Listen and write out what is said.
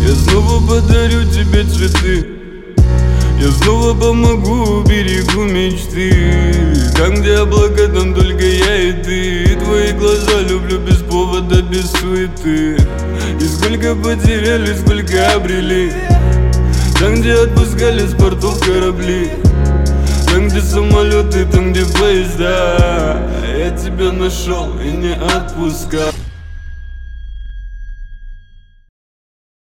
Я снова подарю тебе цветы, я снова помогу, берегу мечты. Там, где облака, там только я и ты. И твои глаза люблю без повода, без суеты. И сколько потеряли, сколько обрели. Там, где отпускали с портов корабли. Там, где самолеты, там, где поезда. Я тебя нашел и не отпускал.